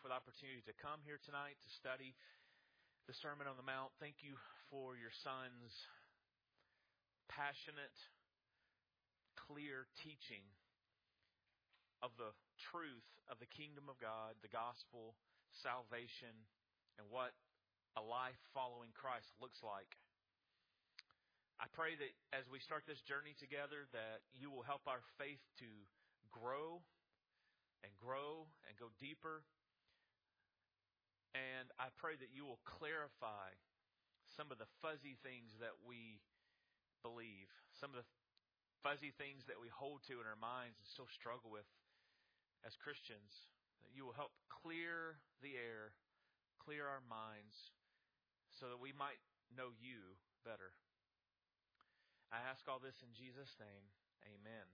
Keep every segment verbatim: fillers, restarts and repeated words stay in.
for the opportunity to come here tonight to study the Sermon on the Mount. Thank you for your son's passionate, clear teaching of the truth of the kingdom of God, the gospel, salvation, and what a life following Christ looks like. I pray that as we start this journey together, that you will help our faith to grow and grow and go deeper. And I pray that you will clarify some of the fuzzy things that we believe, some of the fuzzy things that we hold to in our minds and still struggle with as Christians. That you will help clear the air, clear our minds, so that we might know you better. I ask all this in Jesus' name. Amen.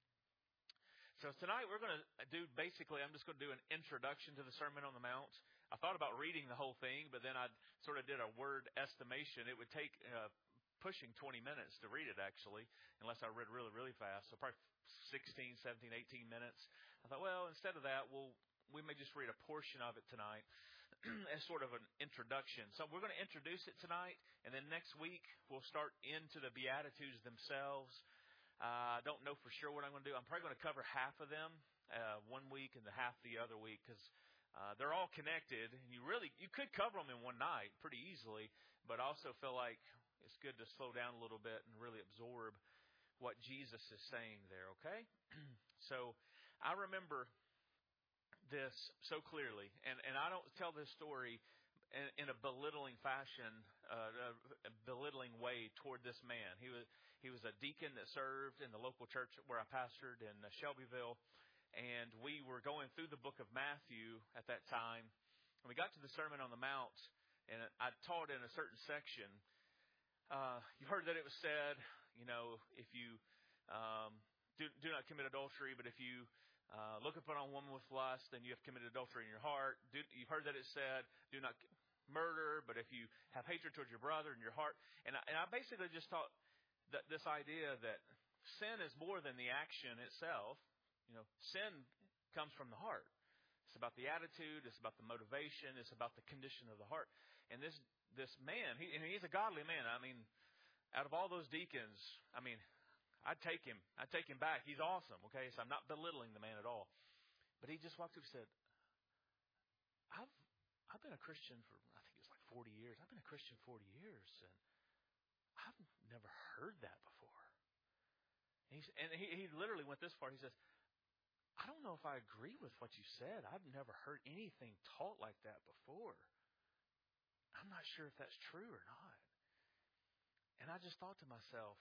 So tonight we're going to do, basically, I'm just going to do an introduction to the Sermon on the Mount. I thought about reading the whole thing, but then I sort of did a word estimation. It would take uh, pushing twenty minutes to read it, actually, unless I read really, really fast. So probably sixteen, seventeen, eighteen minutes. I thought, well, instead of that, we'll we may just read a portion of it tonight as sort of an introduction. So we're going to introduce it tonight, and then next week we'll start into the Beatitudes themselves. I uh, don't know for sure what I'm going to do. I'm probably going to cover half of them uh, one week and the half the other week, because uh, they're all connected, and you really you could cover them in one night pretty easily, but I also feel like it's good to slow down a little bit and really absorb what Jesus is saying there. Okay, so I remember this so clearly, and, and I don't tell this story in, in a belittling fashion, uh, a, a belittling way toward this man. He was he was a deacon that served in the local church where I pastored in uh, Shelbyville, and we were going through the book of Matthew at that time, and we got to the Sermon on the Mount, and I taught in a certain section. Uh, you heard that it was said, you know, if you um, do, do not commit adultery, but if you Uh, look upon a woman with lust, then you have committed adultery in your heart. Do, you've heard that it said, do not murder, but if you have hatred towards your brother in your heart. And I, and I basically just taught that this idea that sin is more than the action itself. You know, sin comes from the heart. It's about the attitude. It's about the motivation. It's about the condition of the heart. And this this man, he, and he's a godly man. I mean, out of all those deacons, I mean, I'd take him. I'd take him back. He's awesome. Okay, so I'm not belittling the man at all. But he just walked up and said, I've I've been a Christian for, I think it's like forty years. I've been a Christian forty years, and I've never heard that before. And, he's, and he, he literally went this far. He says, I don't know if I agree with what you said. I've never heard anything taught like that before. I'm not sure if that's true or not. And I just thought to myself,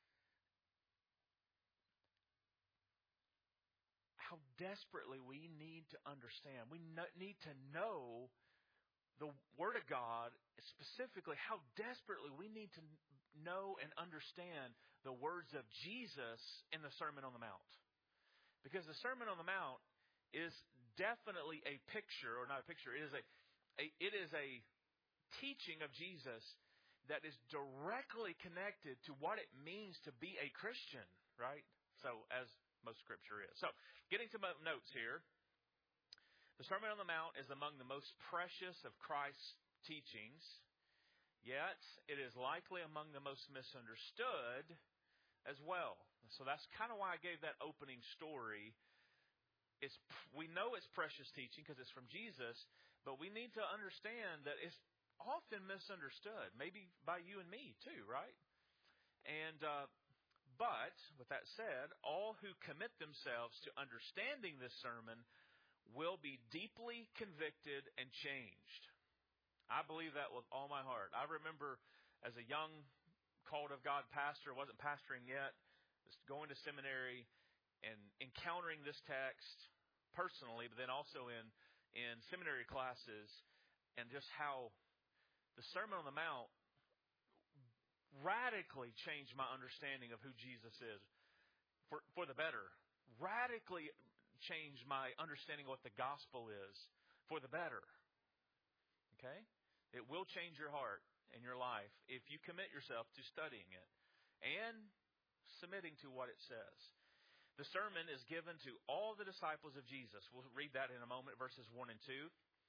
how desperately we need to understand. We need to know the Word of God, specifically how desperately we need to know and understand the words of Jesus in the Sermon on the Mount. Because the Sermon on the Mount is definitely a picture, or not a picture, it is a, a it is a teaching of Jesus that is directly connected to what it means to be a Christian, right? So as most Scripture is. So, getting to my notes here. The Sermon on the Mount is among the most precious of Christ's teachings, yet it is likely among the most misunderstood as well. So that's kind of why I gave that opening story. It's, we know it's precious teaching because it's from Jesus, but we need to understand that it's often misunderstood, maybe by you and me too, right? And uh But, with that said, all who commit themselves to understanding this sermon will be deeply convicted and changed. I believe that with all my heart. I remember as a young called of God pastor, wasn't pastoring yet, was going to seminary and encountering this text personally, but then also in, in seminary classes, and just how the Sermon on the Mount radically changed my understanding of who Jesus is for, for the better. Radically changed my understanding of what the gospel is for the better. Okay? It will change your heart and your life if you commit yourself to studying it and submitting to what it says. The sermon is given to all the disciples of Jesus. We'll read that in a moment, verses one and two.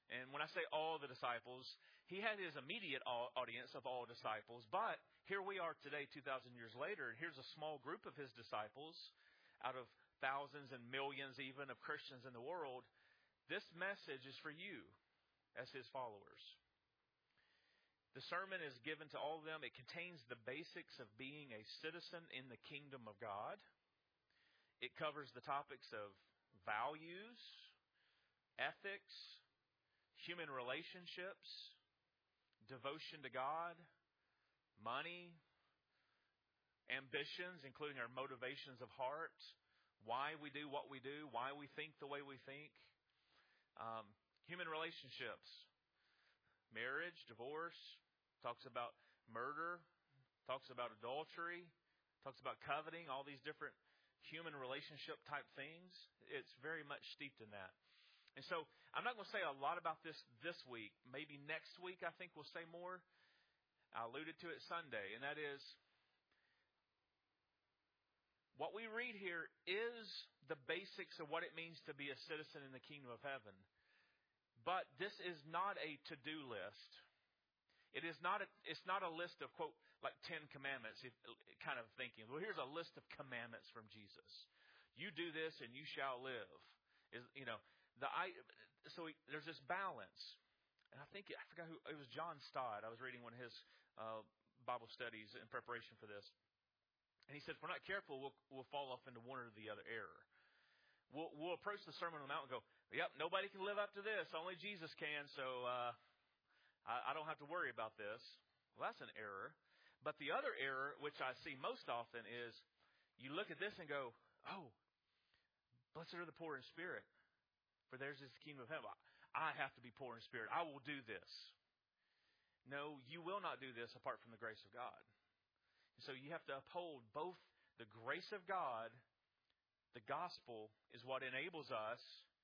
And when I say all the disciples, he had his immediate audience of all disciples. But here we are today, two thousand years later, and here's a small group of his disciples out of thousands and millions even of Christians in the world. This message is for you as his followers. The sermon is given to all of them. It contains the basics of being a citizen in the kingdom of God. It covers the topics of values, ethics, human relationships, devotion to God, money, ambitions, including our motivations of heart, why we do what we do, why we think the way we think, um, human relationships, marriage, divorce, talks about murder, talks about adultery, talks about coveting, all these different human relationship type things. It's very much steeped in that. And so I'm not going to say a lot about this this week. Maybe next week I think we'll say more. I alluded to it Sunday, and that is what we read here is the basics of what it means to be a citizen in the kingdom of heaven. But this is not a to-do list. It is not a, it's not a list of, quote, like Ten Commandments, kind of thinking. Well, here's a list of commandments from Jesus. You do this and you shall live. Is you know, the I so we, there's this balance. And I think, I forgot who, it was John Stott. I was reading one of his uh, Bible studies in preparation for this. And he said, if we're not careful, we'll, we'll fall off into one or the other error. We'll, we'll approach the Sermon on the Mount and go, yep, nobody can live up to this. Only Jesus can, so uh, I, I don't have to worry about this. Well, that's an error. But the other error, which I see most often, is you look at this and go, oh, blessed are the poor in spirit, for theirs is the kingdom of heaven. I have to be poor in spirit. I will do this. No, you will not do this apart from the grace of God. So you have to uphold both the grace of God. The gospel is what enables us,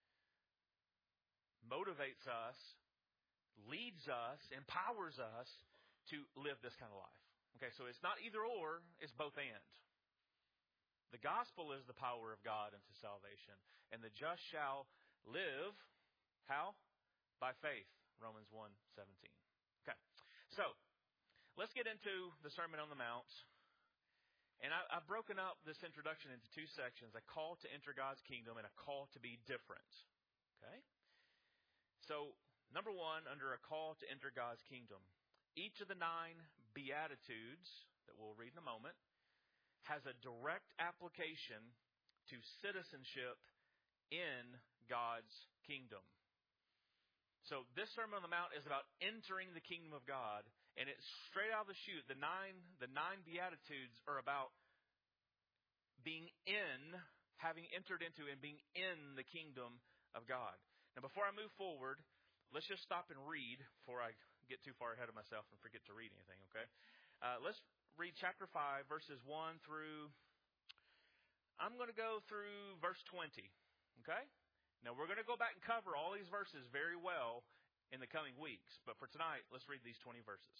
motivates us, leads us, empowers us to live this kind of life. Okay, so it's not either or, it's both and. The gospel is the power of God unto salvation, and the just shall live, how? By faith, Romans one seventeen. Okay, so let's get into the Sermon on the Mount. And I, I've broken up this introduction into two sections, a call to enter God's kingdom and a call to be different. Okay? So, number one, under a call to enter God's kingdom, each of the nine Beatitudes that we'll read in a moment has a direct application to citizenship in God's kingdom. So this Sermon on the Mount is about entering the kingdom of God, and it's straight out of the chute. The nine, the nine Beatitudes are about being in, having entered into, and being in the kingdom of God. Now, before I move forward, let's just stop and read before I get too far ahead of myself and forget to read anything. Okay? Uh, let's read chapter five, verses one through. I'm going to go through verse twenty. Okay? Now, we're going to go back and cover all these verses very well in the coming weeks. But for tonight, let's read these twenty verses.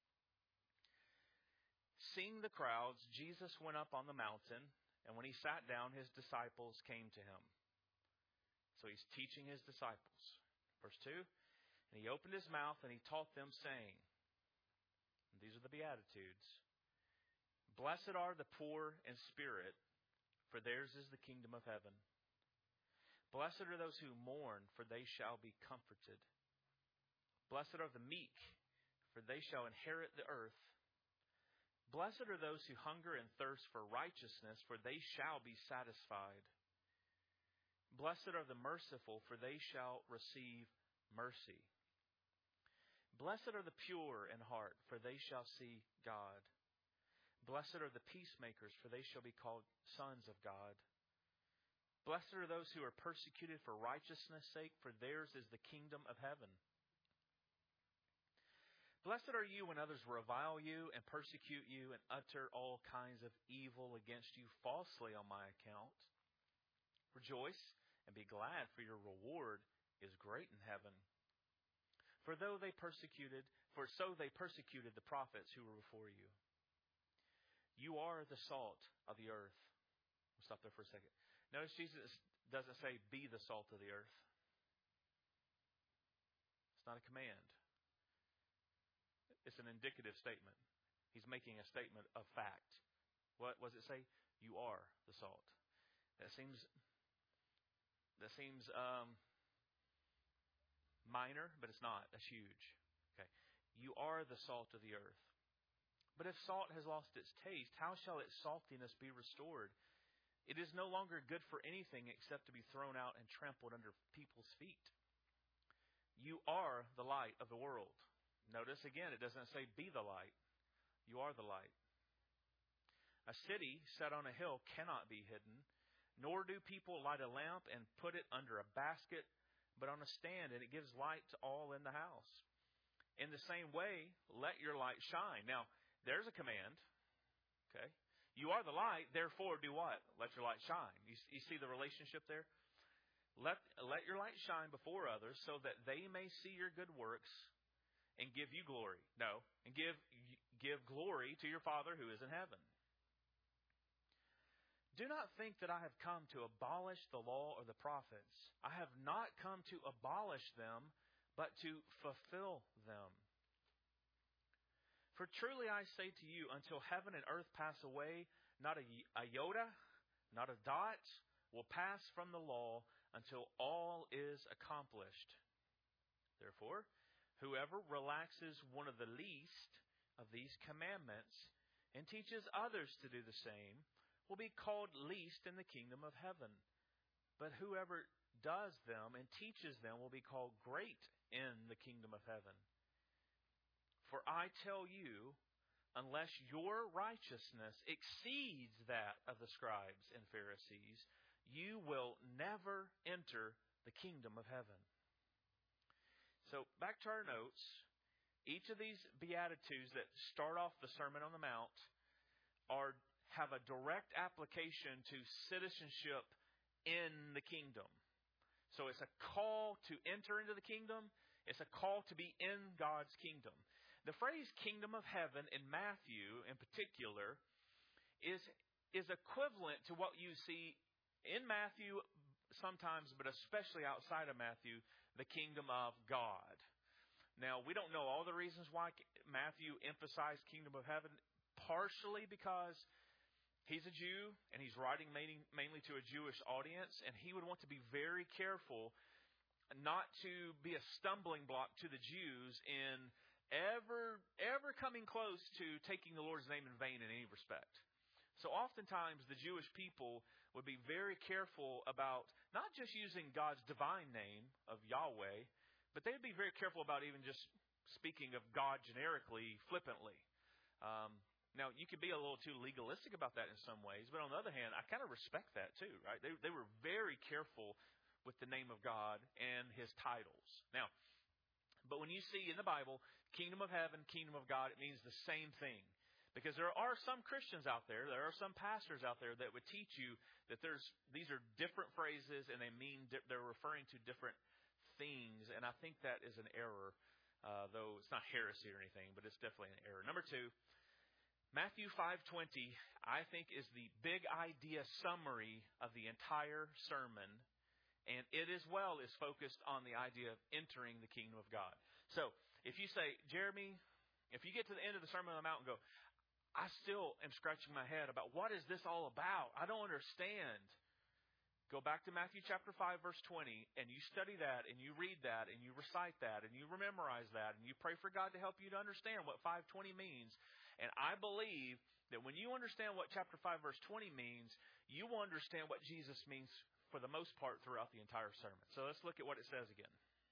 Seeing the crowds, Jesus went up on the mountain, and when he sat down, his disciples came to him. So he's teaching his disciples. Verse two, and he opened his mouth and he taught them, saying, and these are the Beatitudes, blessed are the poor in spirit, for theirs is the kingdom of heaven. Blessed are those who mourn, for they shall be comforted. Blessed are the meek, for they shall inherit the earth. Blessed are those who hunger and thirst for righteousness, for they shall be satisfied. Blessed are the merciful, for they shall receive mercy. Blessed are the pure in heart, for they shall see God. Blessed are the peacemakers, for they shall be called sons of God. Blessed are those who are persecuted for righteousness' sake, for theirs is the kingdom of heaven. Blessed are you when others revile you and persecute you and utter all kinds of evil against you falsely on my account. Rejoice and be glad, for your reward is great in heaven. For though they persecuted, for so they persecuted the prophets who were before you. You are the salt of the earth. We'll stop there for a second. Notice Jesus doesn't say, be the salt of the earth. not a command. It's an indicative statement. He's making a statement of fact. What does it say? You are the salt. That seems that seems um, minor, but it's not. That's huge. Okay. You are the salt of the earth. But if salt has lost its taste, how shall its saltiness be restored? It is no longer good for anything except to be thrown out and trampled under people's feet. You are the light of the world. Notice again, it doesn't say be the light. You are the light. A city set on a hill cannot be hidden, nor do people light a lamp and put it under a basket, but on a stand, and it gives light to all in the house. In the same way, let your light shine. Now, there's a command. Okay. You are the light, therefore do what? Let your light shine. You, you see the relationship there? Let, let your light shine before others so that they may see your good works and give you glory. No, and give, give glory to your Father who is in heaven. Do not think that I have come to abolish the law or the prophets. I have not come to abolish them, but to fulfill them. For truly I say to you, until heaven and earth pass away, not a iota, not a dot will pass from the law until all is accomplished. Therefore, whoever relaxes one of the least of these commandments and teaches others to do the same will be called least in the kingdom of heaven. But whoever does them and teaches them will be called great in the kingdom of heaven. For I tell you, unless your righteousness exceeds that of the scribes and Pharisees, you will never enter the kingdom of heaven. So back to our notes. Each of these Beatitudes that start off the Sermon on the Mount are have a direct application to citizenship in the kingdom. So it's a call to enter into the kingdom. It's a call to be in God's kingdom. The phrase kingdom of heaven in Matthew in particular is, is equivalent to what you see in Matthew sometimes, but especially outside of Matthew, the kingdom of God. Now, we don't know all the reasons why Matthew emphasized kingdom of heaven, partially because he's a Jew and he's writing mainly, mainly to a Jewish audience, and he would want to be very careful not to be a stumbling block to the Jews in ever ever coming close to taking the Lord's name in vain in any respect. So oftentimes the Jewish people would be very careful about not just using God's divine name of Yahweh, but they would be very careful about even just speaking of God generically, flippantly. Um, now, you could be a little too legalistic about that in some ways, but on the other hand, I kind of respect that too, right? They, they were very careful with the name of God and His titles. Now, but when you see in the Bible, kingdom of heaven, kingdom of God, it means the same thing. Because there are some Christians out there, there are some pastors out there that would teach you that there's these are different phrases and they mean they're referring to different things, and I think that is an error, uh, though it's not heresy or anything, but it's definitely an error. Number two, Matthew five twenty, I think, is the big idea summary of the entire sermon, and it as well is focused on the idea of entering the kingdom of God. So, if you say, Jeremy, if you get to the end of the Sermon on the Mount and go, I still am scratching my head about what is this all about? I don't understand. Go back to Matthew chapter five, verse twenty, and you study that, and you read that, and you recite that, and you memorize that, and you pray for God to help you to understand what five twenty means. And I believe that when you understand what chapter five, verse twenty means, you will understand what Jesus means for the most part throughout the entire sermon. So let's look at what it says again.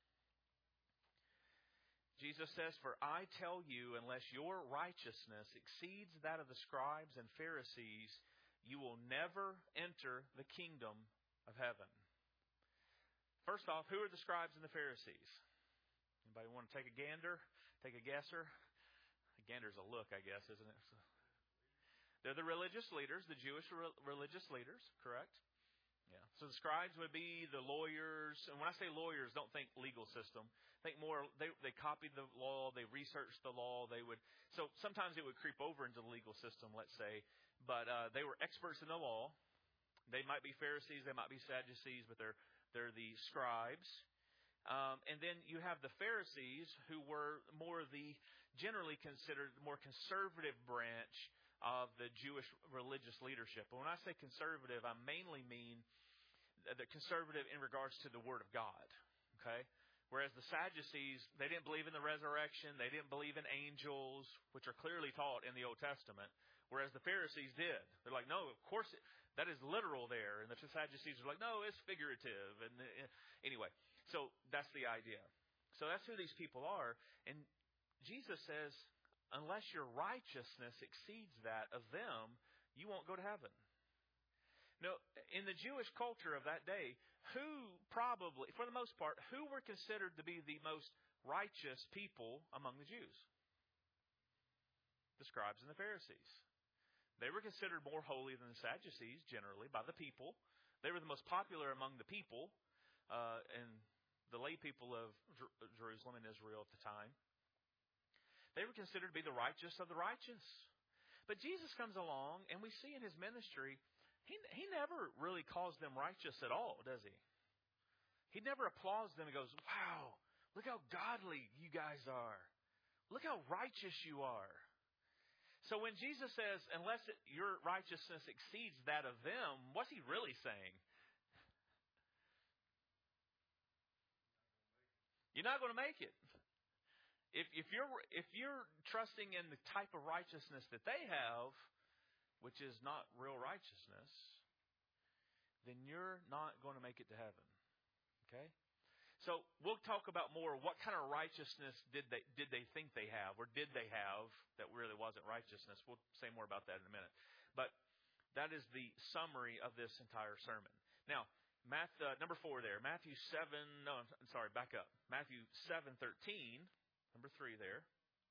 Jesus says, for I tell you, unless your righteousness exceeds that of the scribes and Pharisees, you will never enter the kingdom of heaven. First off, who are the scribes and the Pharisees? Anybody want to take a gander? Take a guesser? A gander's a look, I guess, isn't it? They're the religious leaders, the Jewish re- religious leaders, correct? Yeah. So the scribes would be the lawyers. And when I say lawyers, don't think legal system. Think more, they they copied the law, they researched the law, they would, so sometimes it would creep over into the legal system, let's say, but uh, they were experts in the law. They might be Pharisees, they might be Sadducees, but they're they're the scribes. Um, and then you have the Pharisees, who were more the generally considered more conservative branch of the Jewish religious leadership. And when I say conservative, I mainly mean the conservative in regards to the Word of God. Okay? Whereas the Sadducees, they didn't believe in the resurrection. They didn't believe in angels, which are clearly taught in the Old Testament. Whereas the Pharisees did. They're like, no, of course, it, that is literal there. And the Sadducees are like, no, it's figurative. And uh, anyway, so that's the idea. So that's who these people are. And Jesus says, unless your righteousness exceeds that of them, you won't go to heaven. Now, in the Jewish culture of that day, who probably, for the most part, who were considered to be the most righteous people among the Jews? The scribes and the Pharisees. They were considered more holy than the Sadducees, generally, by the people. They were the most popular among the people uh, and the lay people of Jer- Jerusalem and Israel at the time. They were considered to be the righteous of the righteous. But Jesus comes along, and we see in His ministry, He, he never really calls them righteous at all, does He? He never applauds them and goes, wow, look how godly you guys are. Look how righteous you are. So when Jesus says, unless it, your righteousness exceeds that of them, what's He really saying? You're not going to make it. If, if you're if you're trusting in the type of righteousness that they have, which is not real righteousness, then you're not going to make it to heaven. Okay? So we'll talk about more what kind of righteousness did they did they think they have, or did they have that really wasn't righteousness. We'll say more about that in a minute. But that is the summary of this entire sermon. Now, Math, uh, number four there, Matthew seven, no, I'm sorry, back up. Matthew seven thirteen, number three there.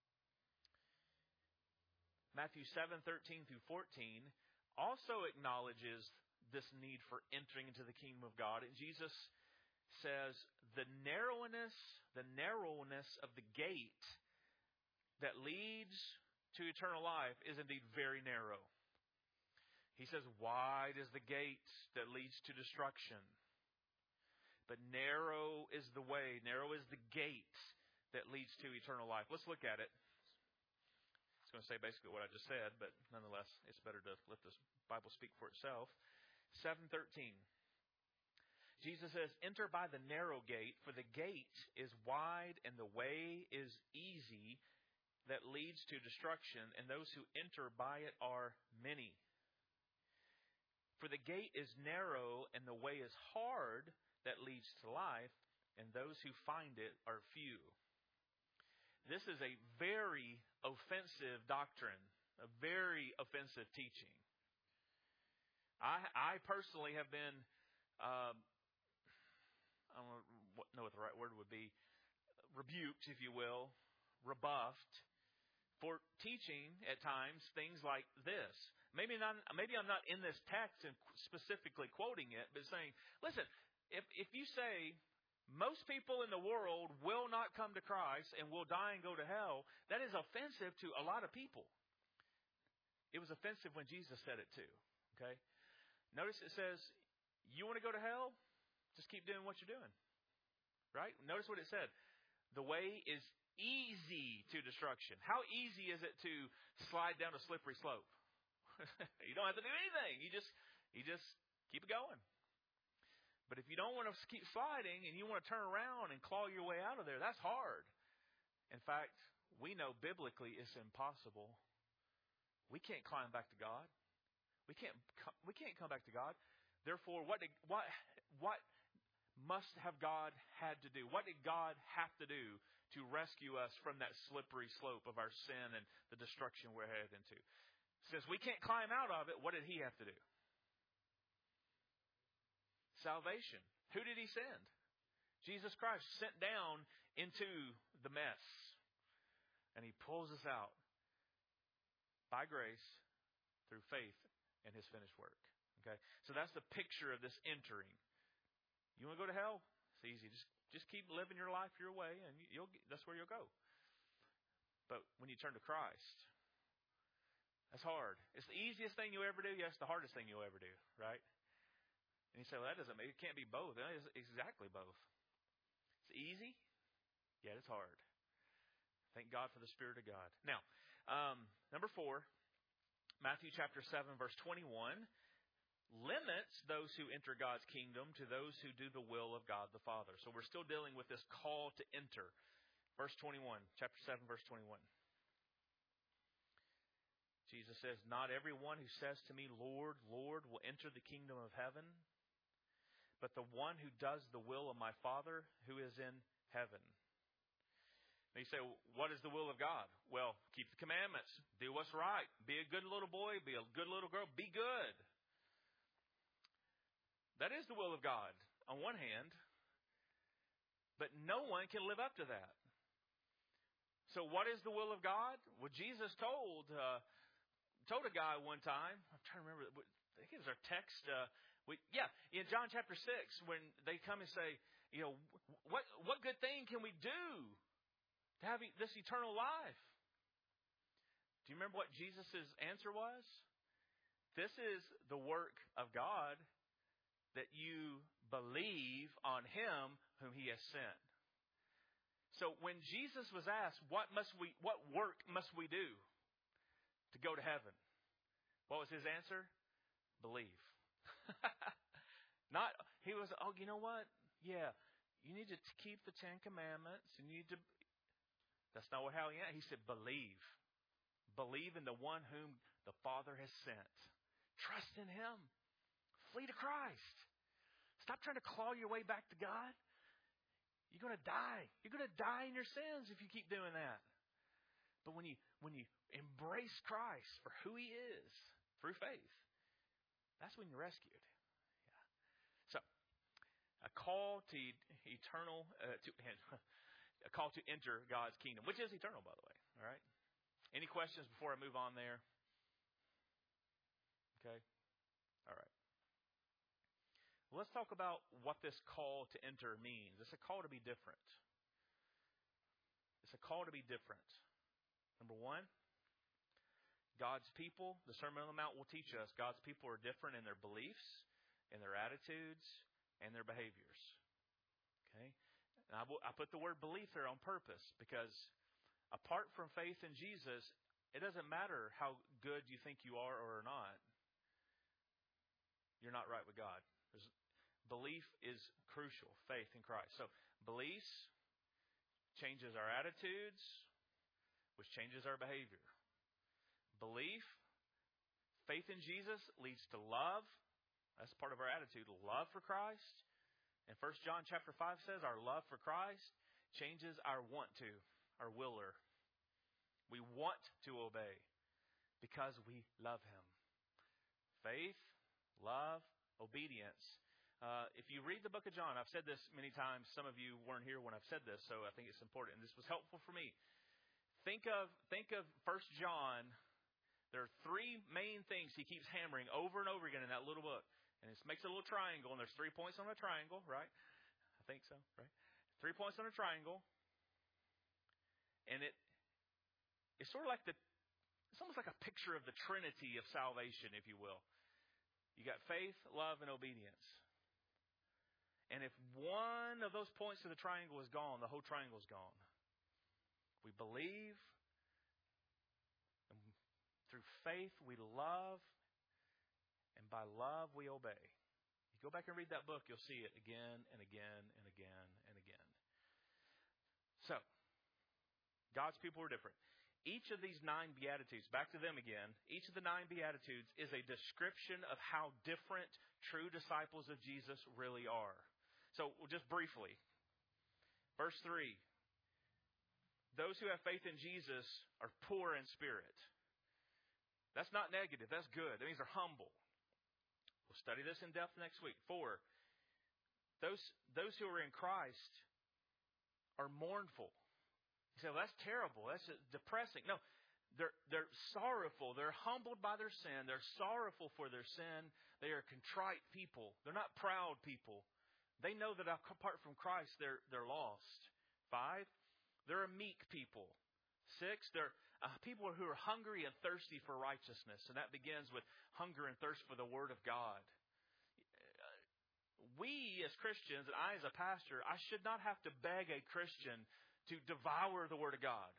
Matthew seven thirteen through fourteen also acknowledges this need for entering into the kingdom of God. And Jesus says, the narrowness, the narrowness of the gate that leads to eternal life is indeed very narrow. He says, wide is the gate that leads to destruction, but narrow is the way, narrow is the gate that leads to eternal life. Let's look at it. It's going to say basically what I just said, but nonetheless, it's better to let the Bible speak for itself. seven thirteen. Jesus says, enter by the narrow gate, for the gate is wide and the way is easy that leads to destruction, and those who enter by it are many. For the gate is narrow and the way is hard that leads to life, and those who find it are few. This is a very offensive doctrine, a very offensive teaching. I, I personally have been, um, I don't know what the right word would be, rebuked, if you will, rebuffed, for teaching at times things like this. Maybe not. Maybe I'm not in this text and specifically quoting it, but saying, listen, if if you say most people in the world will not come to Christ and will die and go to hell, that is offensive to a lot of people. It was offensive when Jesus said it too. Okay? Notice it says, you want to go to hell? Just keep doing what you're doing. Right? Notice what it said. The way is easy to destruction. How easy is it to slide down a slippery slope? You don't have to do anything. You just you just keep it going. But if you don't want to keep sliding and you want to turn around and claw your way out of there, that's hard. In fact, we know biblically it's impossible. We can't climb back to God. We can't we can't come back to God. Therefore, what did, what what must have God had to do? What did God have to do to rescue us from that slippery slope of our sin and the destruction we're headed into? Since we can't climb out of it, what did He have to do? Salvation. Who did He send? Jesus Christ sent down into the mess. And He pulls us out by grace through faith in His finished work. Okay? So that's the picture of this entering. You want to go to hell? It's easy. Just just keep living your life your way, and you'll that's where you'll go. But when you turn to Christ, that's hard. It's the easiest thing you ever do. Yes, the hardest thing you'll ever do, right? And you say, well, that doesn't make it can't be both. It is exactly both. It's easy, yet it's hard. Thank God for the Spirit of God. Now, um, number four, Matthew chapter seven, verse twenty-one, limits those who enter God's kingdom to those who do the will of God the Father. So we're still dealing with this call to enter. Verse twenty-one, chapter seven, verse twenty-one. Jesus says, "Not everyone who says to me, 'Lord, Lord,' will enter the kingdom of heaven, but the one who does the will of my Father who is in heaven." And you say, what is the will of God? Well, keep the commandments. Do what's right. Be a good little boy. Be a good little girl. Be good. That is the will of God on one hand. But no one can live up to that. So what is the will of God? Well, Jesus told uh, told a guy one time. I'm trying to remember. I think it was our text. Uh, we, yeah, in John chapter six, when they come and say, you know, what what good thing can we do to have this eternal life? Do you remember what Jesus' answer was? This is the work of God, that you believe on Him whom He has sent. So when Jesus was asked, what must we, what work must we do to go to heaven? What was His answer? Believe. Not, He was, oh, you know what? Yeah, you need to keep the Ten Commandments. You need to, that's not what how He answered. He said, believe. Believe in the one whom the Father has sent. Trust in Him. Flee to Christ. Stop trying to claw your way back to God. You're going to die. You're going to die in your sins if you keep doing that. But when you when you embrace Christ for who He is through faith, that's when you're rescued. Yeah. So, a call to eternal uh, to a call to enter God's kingdom, which is eternal, by the way. All right. Any questions before I move on there? Okay. All right. Well, let's talk about what this call to enter means. It's a call to be different. It's a call to be different. Number one, God's people, the Sermon on the Mount will teach us, God's people are different in their beliefs, in their attitudes, and their behaviors. Okay? And I, will, I put the word belief there on purpose because apart from faith in Jesus, it doesn't matter how good you think you are or not. You're not right with God. There's, belief is crucial. Faith in Christ. So beliefs changes our attitudes, which changes our behavior. Belief, faith in Jesus leads to love. That's part of our attitude. Love for Christ. And First John chapter five says our love for Christ changes our want to, our willer. We want to obey because we love Him. Faith, love, obedience. Uh, if you read the book of John, I've said this many times. Some of you weren't here when I've said this, so I think it's important. And this was helpful for me. Think of think of First John. There are three main things he keeps hammering over and over again in that little book. And it makes a little triangle, and there's three points on a triangle, right? I think so, right? Three points on a triangle. And it it's sort of like the, it's almost like a picture of the Trinity of salvation, if you will. You got faith, love, and obedience. And if one of those points of the triangle is gone, the whole triangle is gone. We believe, and through faith we love, and by love we obey. You go back and read that book, you'll see it again and again and again and again. So, God's people are different. Each of these nine Beatitudes, back to them again, each of the nine Beatitudes is a description of how different true disciples of Jesus really are. So, just briefly, verse three, those who have faith in Jesus are poor in spirit. That's not negative, that's good. That means they're humble. We'll study this in depth next week. Four, those, those who are in Christ are mournful. You say, well, that's terrible. That's depressing. No, they're, they're sorrowful. They're humbled by their sin. They're sorrowful for their sin. They are contrite people. They're not proud people. They know that apart from Christ, they're, they're lost. Five, they're a meek people. Six, they're uh, people who are hungry and thirsty for righteousness. And that begins with hunger and thirst for the Word of God. we as Christians, and I as a pastor, I should not have to beg a Christian to devour the Word of God.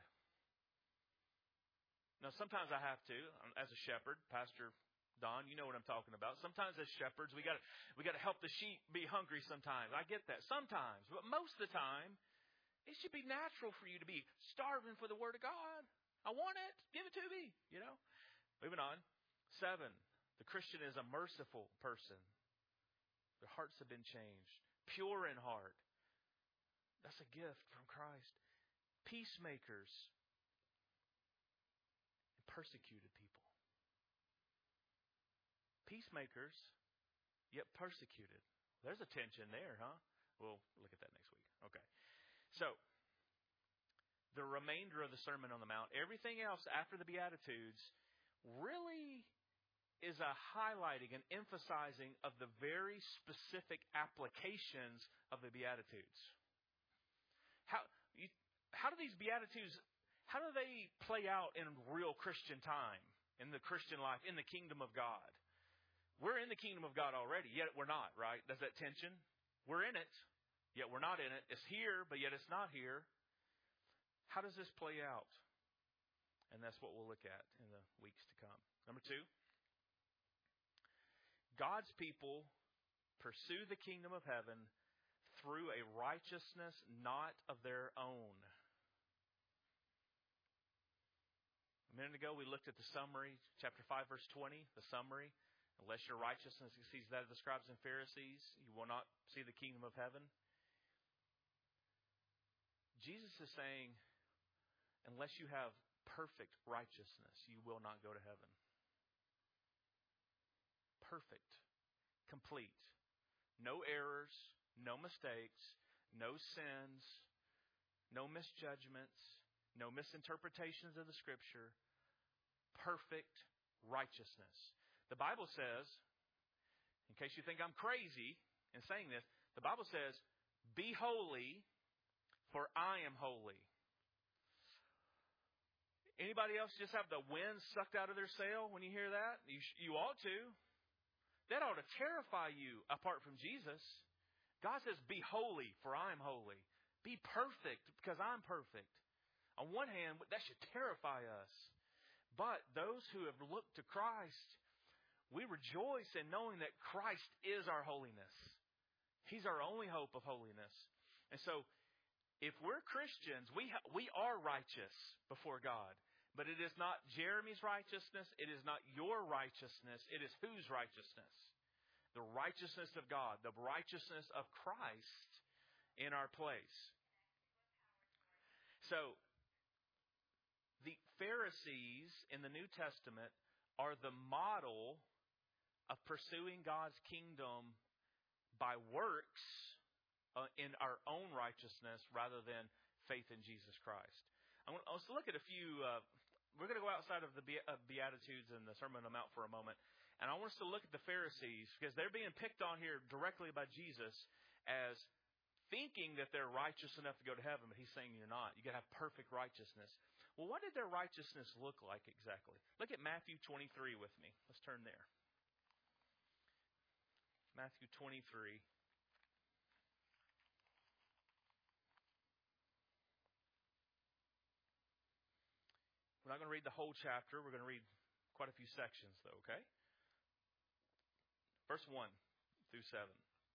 Now, sometimes I have to, as a shepherd, Pastor Don, you know what I'm talking about. Sometimes as shepherds, we got we got to help the sheep be hungry sometimes. I get that. Sometimes. But most of the time, it should be natural for you to be starving for the Word of God. I want it. Give it to me. You know? Moving on. Seven, the Christian is a merciful person. Their hearts have been changed. Pure in heart. That's a gift from Christ. Peacemakers. And persecuted people. Peacemakers, yet persecuted. There's a tension there, huh? We'll look at that next week. Okay. So, the remainder of the Sermon on the Mount, everything else after the Beatitudes, really is a highlighting and emphasizing of the very specific applications of the Beatitudes. How, you, how do these Beatitudes, how do they play out in real Christian time, in the Christian life, in the kingdom of God? We're in the kingdom of God already, yet we're not, right? There's that tension. We're in it, yet we're not in it. It's here, but yet it's not here. How does this play out? And that's what we'll look at in the weeks to come. Number two, God's people pursue the kingdom of heaven through a righteousness not of their own. A minute ago, we looked at the summary, chapter five, verse twenty, the summary. Unless your righteousness exceeds that of the scribes and Pharisees, you will not see the kingdom of heaven. Jesus is saying, unless you have perfect righteousness, you will not go to heaven. Perfect. Complete. No errors, no mistakes, no sins, no misjudgments, no misinterpretations of the Scripture. Perfect righteousness. The Bible says, in case you think I'm crazy in saying this, the Bible says, be holy, for I am holy. Anybody else just have the wind sucked out of their sail when you hear that? You, you ought to. That ought to terrify you apart from Jesus. God says, be holy, for I am holy. Be perfect, because I'm perfect. On one hand, that should terrify us. But those who have looked to Christ, we rejoice in knowing that Christ is our holiness. He's our only hope of holiness. And so, if we're Christians, we ha- we are righteous before God. But it is not Jeremy's righteousness. It is not your righteousness. It is whose righteousness? The righteousness of God. The righteousness of Christ in our place. So, the Pharisees in the New Testament are the model of pursuing God's kingdom by works uh, in our own righteousness rather than faith in Jesus Christ. I want, let's look at a few. Uh, we're going to go outside of the Be- uh, Beatitudes and the Sermon on the Mount for a moment. And I want us to look at the Pharisees because they're being picked on here directly by Jesus as thinking that they're righteous enough to go to heaven, but he's saying you're not. You got to have perfect righteousness. Well, what did their righteousness look like exactly? Look at Matthew twenty-three with me. Let's turn there. Matthew twenty-three. We're not going to read the whole chapter. We're going to read quite a few sections, though, okay? Verse one through seven.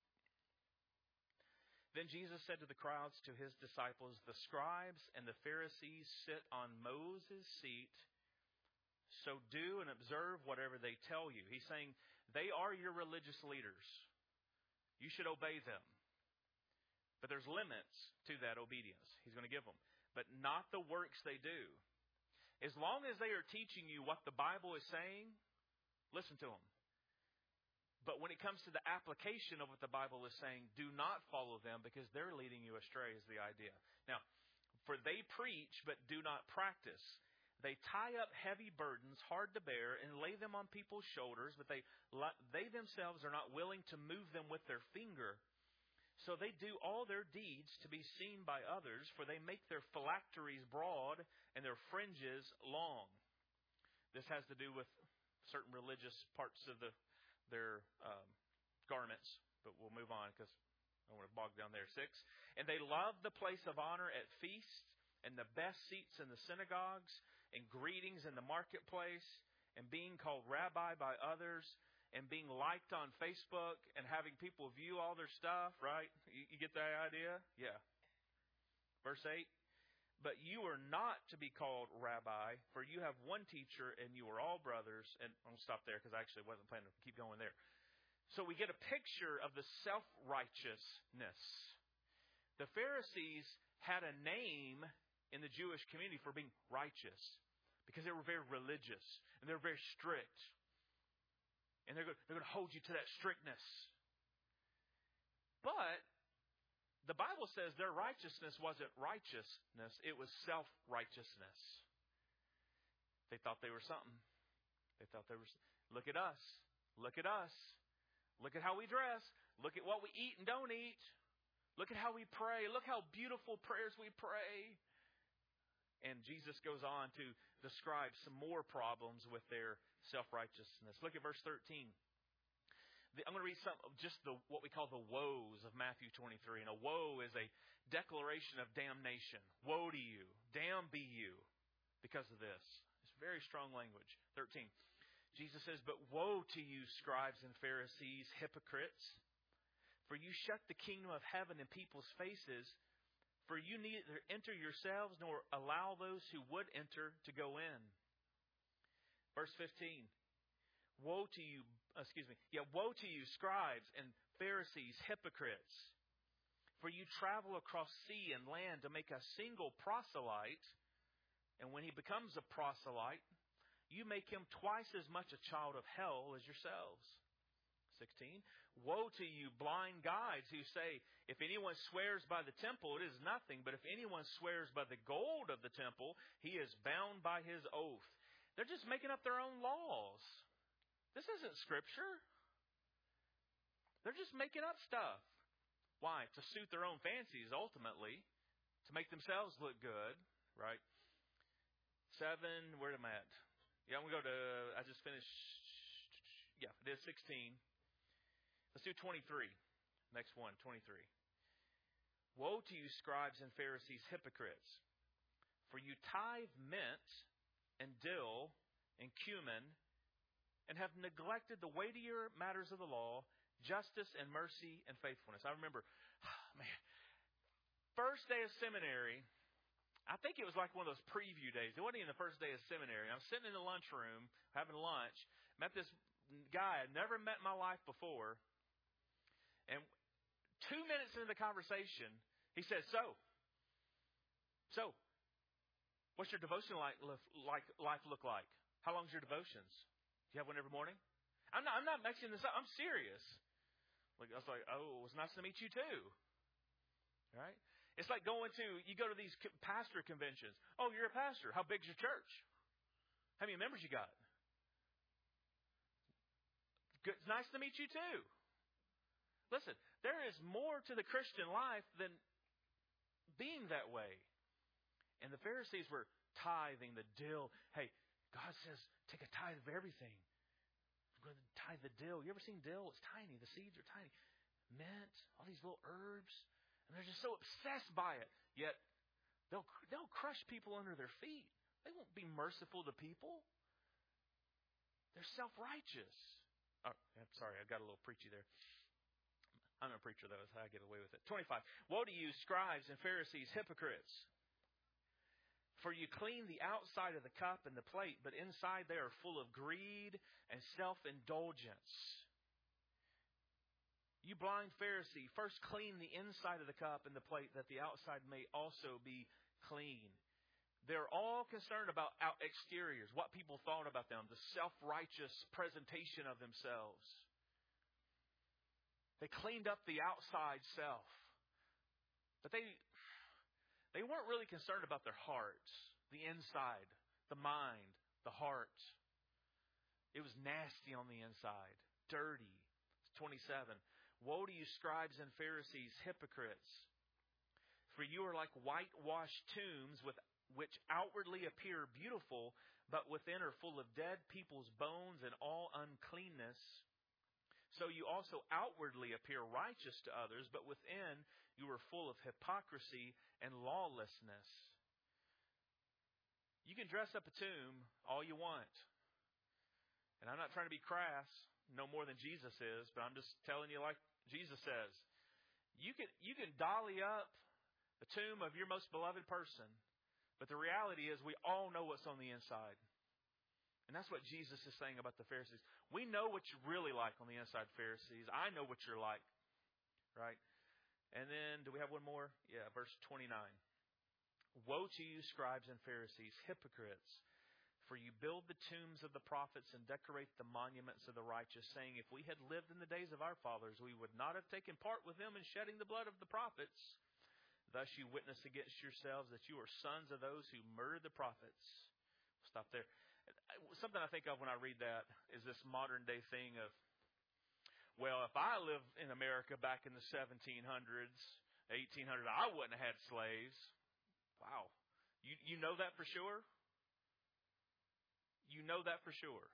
Then Jesus said to the crowds, to his disciples, the scribes and the Pharisees sit on Moses' seat, so do and observe whatever they tell you. He's saying they are your religious leaders. You should obey them. But there's limits to that obedience. He's going to give them. But not the works they do. As long as they are teaching you what the Bible is saying, listen to them. But when it comes to the application of what the Bible is saying, do not follow them because they're leading you astray is the idea. Now, for they preach but do not practice. They tie up heavy burdens, hard to bear, and lay them on people's shoulders, but they they themselves are not willing to move them with their finger. So they do all their deeds to be seen by others, for they make their phylacteries broad and their fringes long. This has to do with certain religious parts of the their um, garments, but we'll move on because I don't want to bog down there. Six. And they loved the place of honor at feasts and the best seats in the synagogues and greetings in the marketplace and being called rabbi by others and being liked on Facebook and having people view all their stuff, right? You, you get that idea? Yeah. Verse eight. But you are not to be called rabbi, for you have one teacher and you are all brothers. And I'm going to stop there because I actually wasn't planning to keep going there. So we get a picture of the self-righteousness. The Pharisees had a name in the Jewish community for being righteous because they were very religious and they were very strict. And they're going, they're going to hold you to that strictness. But the Bible says their righteousness wasn't righteousness. It was self-righteousness. They thought they were something. They thought they were, look at us. Look at us. Look at how we dress. Look at what we eat and don't eat. Look at how we pray. Look how beautiful prayers we pray. And Jesus goes on to describe some more problems with their self-righteousness. Look at verse thirteen. I'm going to read some of just the what we call the woes of Matthew twenty-three. And a woe is a declaration of damnation. Woe to you. Damn be you because of this. It's very strong language. thirteen. Jesus says, but woe to you, scribes and Pharisees, hypocrites, for you shut the kingdom of heaven in people's faces, for you neither enter yourselves nor allow those who would enter to go in. Verse fifteen. Woe to you, excuse me, yeah, woe to you, scribes and Pharisees, hypocrites, for you travel across sea and land to make a single proselyte, and when he becomes a proselyte, you make him twice as much a child of hell as yourselves. sixteen. Woe to you, blind guides, who say, if anyone swears by the temple, it is nothing. But if anyone swears by the gold of the temple, he is bound by his oath. They're just making up their own laws. This isn't Scripture. They're just making up stuff. Why? To suit their own fancies, ultimately. To make themselves look good, right? Seven, where am I at? Yeah, I'm going to go to, I just finished, yeah, it is sixteen. Let's do twenty-three. Next one, twenty-three. Woe to you, scribes and Pharisees, hypocrites, for you tithe mint and dill and cumin and have neglected the weightier matters of the law, justice and mercy and faithfulness. I remember, oh, man, first day of seminary, I think it was like one of those preview days. It wasn't even the first day of seminary. I'm sitting in the lunchroom having lunch. Met this guy I'd never met in my life before. And two minutes into the conversation, he says, so, so, what's your devotion like, like life look like? How long's your devotions? Do you have one every morning? I'm not, I'm not mixing this up. I'm serious. Like, I was like, oh, it was nice to meet you too. All right? It's like going to, you go to these pastor conventions. Oh, you're a pastor. How big's your church? How many members you got? Good. It's nice to meet you too. Listen, there is more to the Christian life than being that way. And the Pharisees were tithing the dill. Hey, God says, take a tithe of everything. I'm going to tithe the dill. You ever seen dill? It's tiny. The seeds are tiny. Mint, all these little herbs. And they're just so obsessed by it. Yet, they'll they'll crush people under their feet. They won't be merciful to people. They're self-righteous. Oh, I'm sorry, I got a little preachy there. I'm a preacher, though, so I get away with it. twenty-five. Woe to you, scribes and Pharisees, hypocrites! For you clean the outside of the cup and the plate, but inside they are full of greed and self-indulgence. You blind Pharisee, first clean the inside of the cup and the plate, that the outside may also be clean. They're all concerned about out exteriors, what people thought about them, the self-righteous presentation of themselves. They cleaned up the outside self. But they, they weren't really concerned about their hearts, the inside, the mind, the heart. It was nasty on the inside, dirty. twenty-seven. Woe to you, scribes and Pharisees, hypocrites! For you are like whitewashed tombs, with which outwardly appear beautiful, but within are full of dead people's bones and all uncleanness. so you also outwardly appear righteous to others, but within you are full of hypocrisy and lawlessness. You can dress up a tomb all you want. And I'm not trying to be crass, no more than Jesus is, but I'm just telling you like Jesus says. You can, you can dolly up the tomb of your most beloved person, but the reality is we all know what's on the inside. And that's what Jesus is saying about the Pharisees. We know what you're really like on the inside, Pharisees. I know what you're like. Right? And then, do we have one more? Yeah, verse twenty-nine. Woe to you, scribes and Pharisees, hypocrites! For you build the tombs of the prophets and decorate the monuments of the righteous, saying, if we had lived in the days of our fathers, we would not have taken part with them in shedding the blood of the prophets. Thus you witness against yourselves that you are sons of those who murdered the prophets. Stop there. Something I think of when I read that is this modern day thing of, well, if I lived in America back in the seventeen hundreds, eighteen hundreds, I wouldn't have had slaves. Wow. You, you know that for sure? You know that for sure.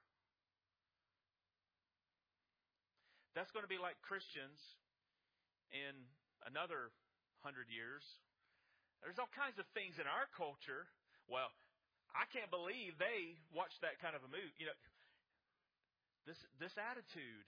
That's going to be like Christians in another hundred years. There's all kinds of things in our culture. Well, I can't believe they watched that kind of a movie. You know, this this attitude.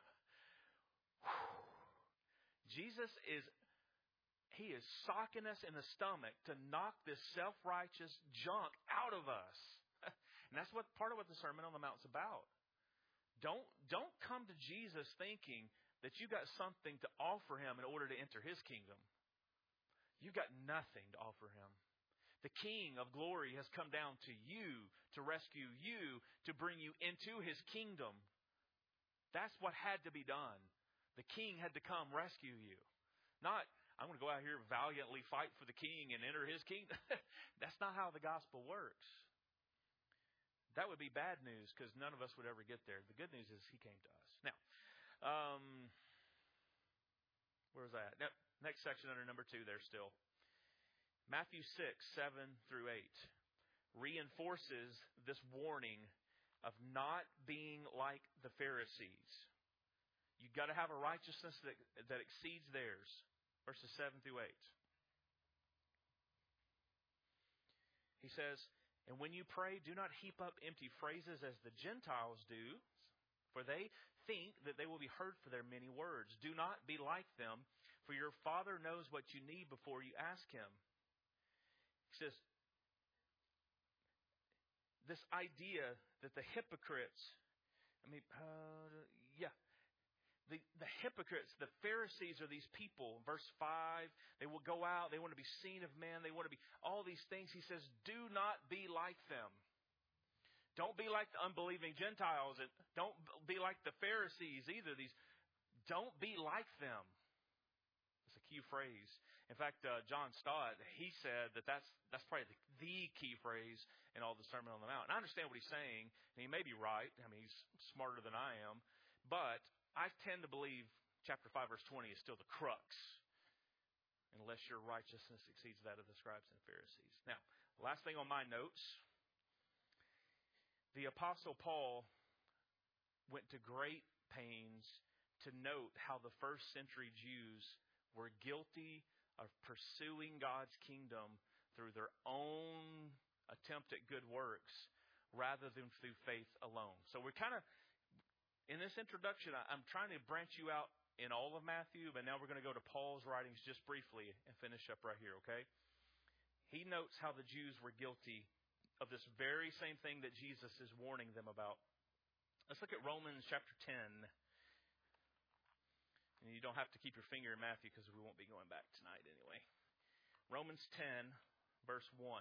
Jesus is, He is socking us in the stomach to knock this self-righteous junk out of us. And that's what part of what the Sermon on the Mount's about. Don't, don't come to Jesus thinking that you got something to offer Him in order to enter His kingdom. You got nothing to offer Him. The King of glory has come down to you to rescue you, to bring you into His kingdom. That's what had to be done. The King had to come rescue you. Not, I'm going to go out here and valiantly fight for the King and enter His kingdom. That's not how the gospel works. That would be bad news because none of us would ever get there. The good news is He came to us. Now, um, where was I at? Now, next section under number two there still. Matthew six, seven through eight reinforces this warning of not being like the Pharisees. You've got to have a righteousness that, that exceeds theirs. Verses seven through eight. He says, and when you pray, do not heap up empty phrases as the Gentiles do, for they think that they will be heard for their many words. Do not be like them, for your Father knows what you need before you ask Him. He says, this idea that the hypocrites, I mean, uh, yeah, the, the hypocrites, the Pharisees are these people. Verse five, they will go out, they want to be seen of men, they want to be all these things. He says, do not be like them. Don't be like the unbelieving Gentiles, and don't be like the Pharisees either. These, don't be like them. It's a key phrase. In fact, uh, John Stott, he said that that's, that's probably the, the key phrase in all the Sermon on the Mount. And I understand what he's saying, and he may be right. I mean, he's smarter than I am. But I tend to believe chapter five, verse twenty is still the crux, unless your righteousness exceeds that of the scribes and Pharisees. Now, last thing on my notes, the Apostle Paul went to great pains to note how the first century Jews were guilty of pursuing God's kingdom through their own attempt at good works rather than through faith alone. So we're kind of, in this introduction, I'm trying to branch you out in all of Matthew, but now we're going to go to Paul's writings just briefly and finish up right here, okay? He notes how the Jews were guilty of this very same thing that Jesus is warning them about. Let's look at Romans chapter ten. And you don't have to keep your finger in Matthew because we won't be going back tonight anyway. Romans ten, verse one.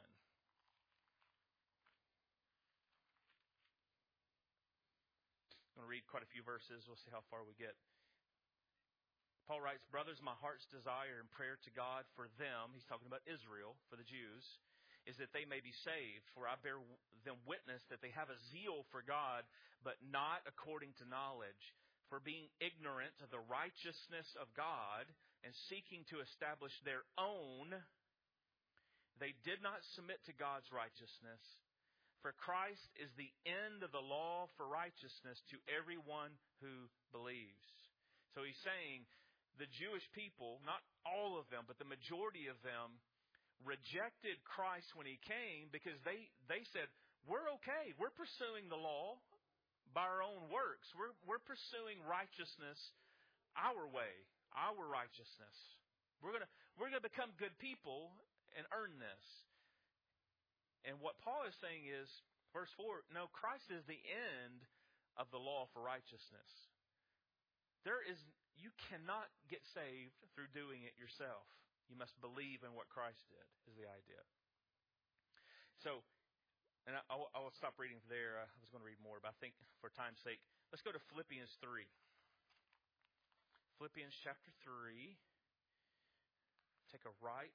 I'm going to read quite a few verses. We'll see how far we get. Paul writes, brothers, my heart's desire and prayer to God for them, he's talking about Israel, for the Jews, is that they may be saved. For I bear them witness that they have a zeal for God, but not according to knowledge. For being ignorant of the righteousness of God and seeking to establish their own, they did not submit to God's righteousness. For Christ is the end of the law for righteousness to everyone who believes. So he's saying the Jewish people, not all of them, but the majority of them, rejected Christ when he came because they, they said, we're okay. We're pursuing the law by our own works. We're, we're pursuing righteousness our way, our righteousness. We're going to we're going to become good people and earn this. And what Paul is saying is, verse four, no, Christ is the end of the law for righteousness. There is, you cannot get saved through doing it yourself. You must believe in what Christ did, is the idea. So, and I, I will stop reading there. I was going to read more, but I think for time's sake, let's go to Philippians three. Philippians chapter three. Take a right.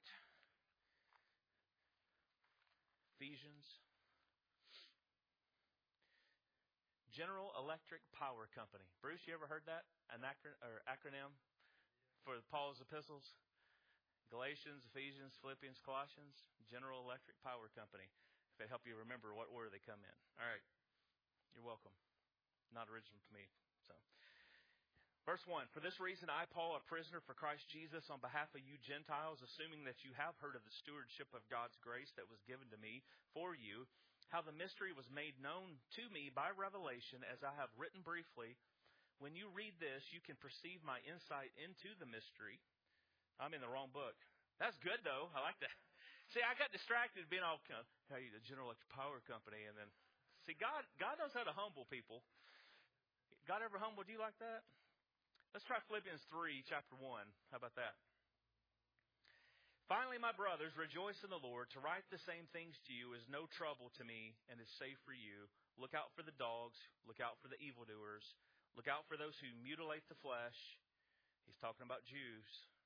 Ephesians. General Electric Power Company. Bruce, you ever heard that? An acron- or acronym for Paul's epistles? Galatians, Ephesians, Philippians, Colossians. General Electric Power Company. If they help you remember what order they come in. All right. You're welcome. Not original to me. So, verse one. For this reason, I, Paul, a prisoner for Christ Jesus, on behalf of you Gentiles, assuming that you have heard of the stewardship of God's grace that was given to me for you, how the mystery was made known to me by revelation, as I have written briefly. When you read this, you can perceive my insight into the mystery. I'm in the wrong book. That's good, though. I like that. See, I got distracted being all, hey, the General Electric Power Company, and then, see, God, God knows how to humble people. God ever humbled you like that? Let's try Philippians three, chapter one. How about that? Finally, my brothers, rejoice in the Lord. To write the same things to you is no trouble to me and is safe for you. Look out for the dogs. Look out for the evildoers. Look out for those who mutilate the flesh. He's talking about Jews.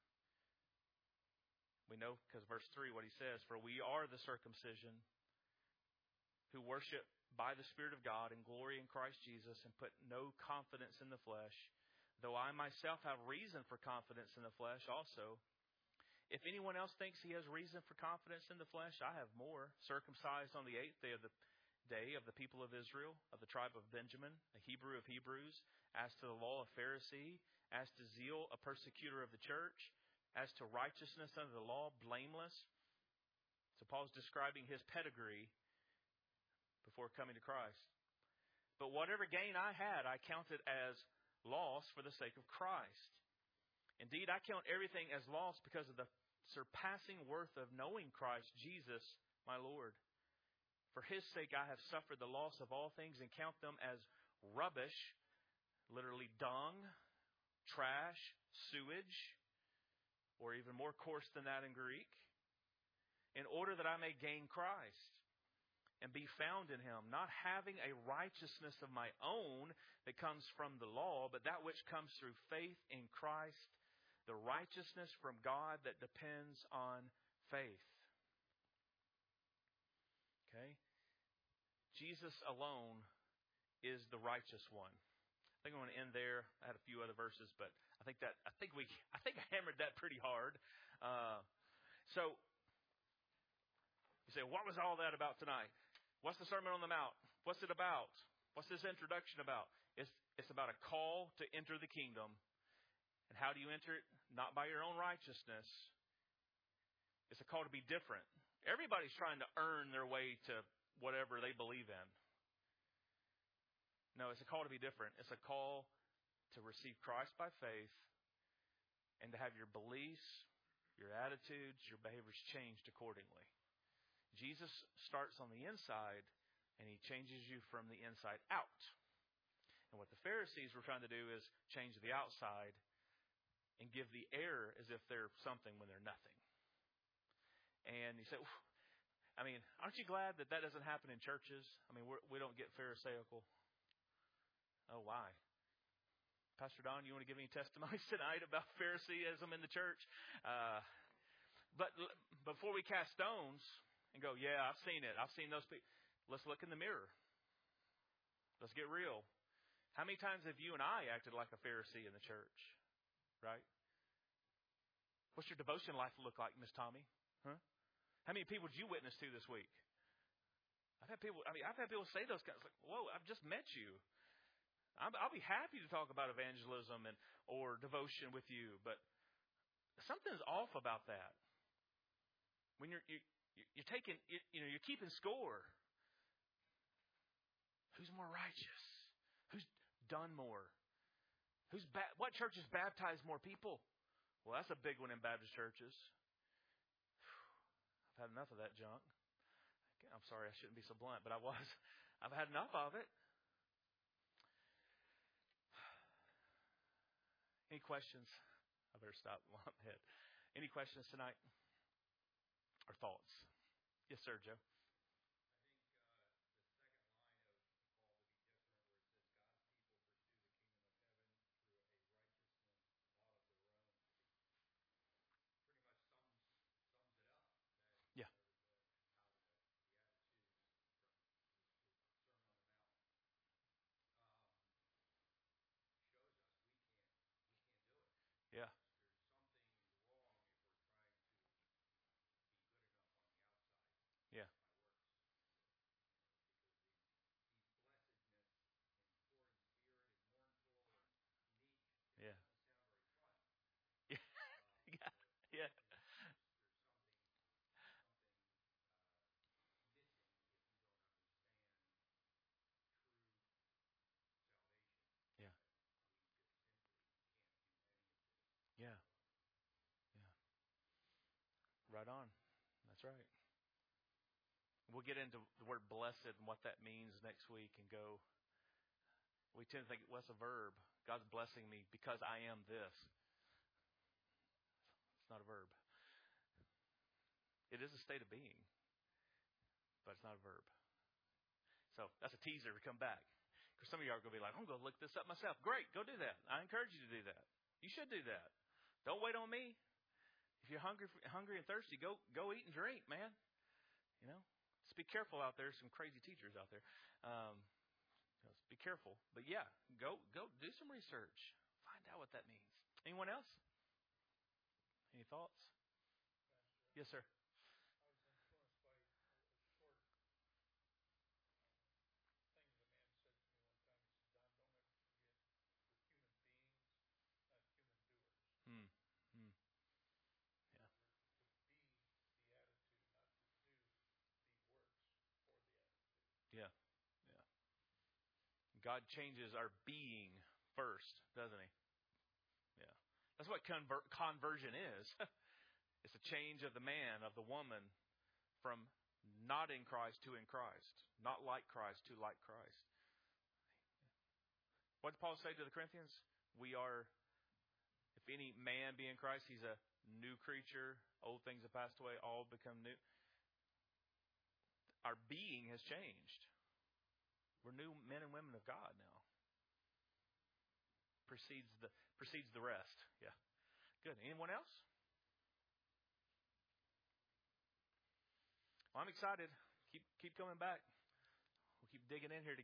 We know because verse three what he says, for we are the circumcision who worship by the Spirit of God and glory in Christ Jesus and put no confidence in the flesh, though I myself have reason for confidence in the flesh also. If anyone else thinks he has reason for confidence in the flesh, I have more. Circumcised on the eighth day of the day of the people of Israel, of the tribe of Benjamin, a Hebrew of Hebrews, as to the law, a Pharisee, as to zeal, a persecutor of the church, as to righteousness under the law, blameless. So Paul's describing his pedigree before coming to Christ. But whatever gain I had, I counted as loss for the sake of Christ. Indeed, I count everything as loss because of the surpassing worth of knowing Christ Jesus, my Lord. For his sake I have suffered the loss of all things and count them as rubbish, literally dung, trash, sewage, or even more coarse than that in Greek, in order that I may gain Christ and be found in him, not having a righteousness of my own that comes from the law, but that which comes through faith in Christ, the righteousness from God that depends on faith. Okay? Jesus alone is the righteous one. I think I'm going to end there. I had a few other verses, but I think that I think we I think I hammered that pretty hard. Uh, so you say, what was all that about tonight? What's the Sermon on the Mount? What's it about? What's this introduction about? It's it's about a call to enter the kingdom. And how do you enter it? Not by your own righteousness. It's a call to be different. Everybody's trying to earn their way to whatever they believe in. No, it's a call to be different. It's a call to receive Christ by faith and to have your beliefs, your attitudes, your behaviors changed accordingly. Jesus starts on the inside and he changes you from the inside out. And what the Pharisees were trying to do is change the outside and give the air as if they're something when they're nothing. And you say, I mean, aren't you glad that that doesn't happen in churches? I mean, we're, we don't get Pharisaical. Oh, why? Pastor Don, you want to give any testimonies tonight about Pharisaism in the church? Uh, but l- before we cast stones and go, yeah, I've seen it. I've seen those people. Let's look in the mirror. Let's get real. How many times have you and I acted like a Pharisee in the church? Right? What's your devotion life look like, Miss Tommy? Huh? How many people did you witness to this week? I've had people. I mean, I've had people say those kinds. Like, whoa, I've just met you. I'm, I'll be happy to talk about evangelism and or devotion with you, but something's off about that. When you're you, you're taking, you know, you're keeping score. Who's more righteous? Who's done more? Who's ba- what churches baptize more people? Well, that's a big one in Baptist churches. I've had enough of that junk. I'm sorry, I shouldn't be so blunt, but I was. I've had enough of it. Any questions? I better stop while I'm ahead. Any questions tonight? Or thoughts? Yes, sir, Joe. Yeah. Yeah. Yeah. Yeah. Yeah. Yeah. Yeah. Yeah. Yeah. Yeah. Right on. That's right. We'll get into the word blessed and what that means next week and go. We tend to think, what's a verb? God's blessing me because I am this. It's not a verb. It is a state of being, but it's not a verb. So that's a teaser to come back. Because some of you are going to be like, I'm going to look this up myself. Great, go do that. I encourage you to do that. You should do that. Don't wait on me. If you're hungry, hungry and thirsty, go go eat and drink, man. You know, just be careful out there. There's some crazy teachers out there. Um, just be careful. But yeah, go go do some research. Find out what that means. Anyone else? Any thoughts? Yes, sir. Hmm. Hmm. Yeah. Yeah. Yeah. God changes our being first, doesn't He? Yeah. That's what conver- conversion is. It's a change of the man, of the woman, from not in Christ to in Christ, not like Christ to like Christ. What did Paul say to the Corinthians? We are, if any man be in Christ, he's a new creature. Old things have passed away, all become new. Our being has changed. We're new men and women of God now. Precedes the precedes the rest. Yeah. Good. Anyone else? Well, I'm excited. Keep keep coming back. We'll keep digging in here together.